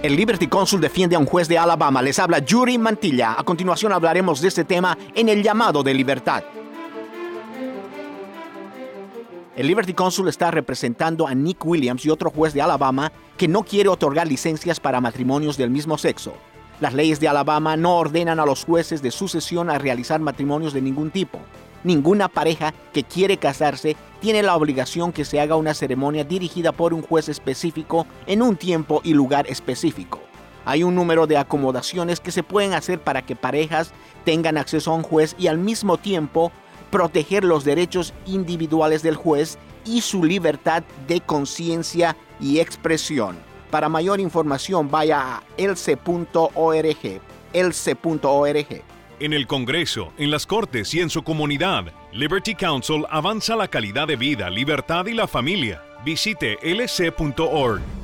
El Liberty Counsel defiende a un juez de Alabama. Les habla Yuri Mantilla. A continuación hablaremos de este tema en el llamado de libertad. El Liberty Counsel está representando a Nick Williams y otro juez de Alabama que no quiere otorgar licencias para matrimonios del mismo sexo. Las leyes de Alabama no ordenan a los jueces de sucesión a realizar matrimonios de ningún tipo. Ninguna pareja que quiere casarse tiene la obligación que se haga una ceremonia dirigida por un juez específico en un tiempo y lugar específico. Hay un número de acomodaciones que se pueden hacer para que parejas tengan acceso a un juez y al mismo tiempo proteger los derechos individuales del juez y su libertad de conciencia y expresión. Para mayor información vaya a else.org. else.org. En el Congreso, en las Cortes y en su comunidad, Liberty Counsel avanza la calidad de vida, libertad y la familia. Visite lc.org.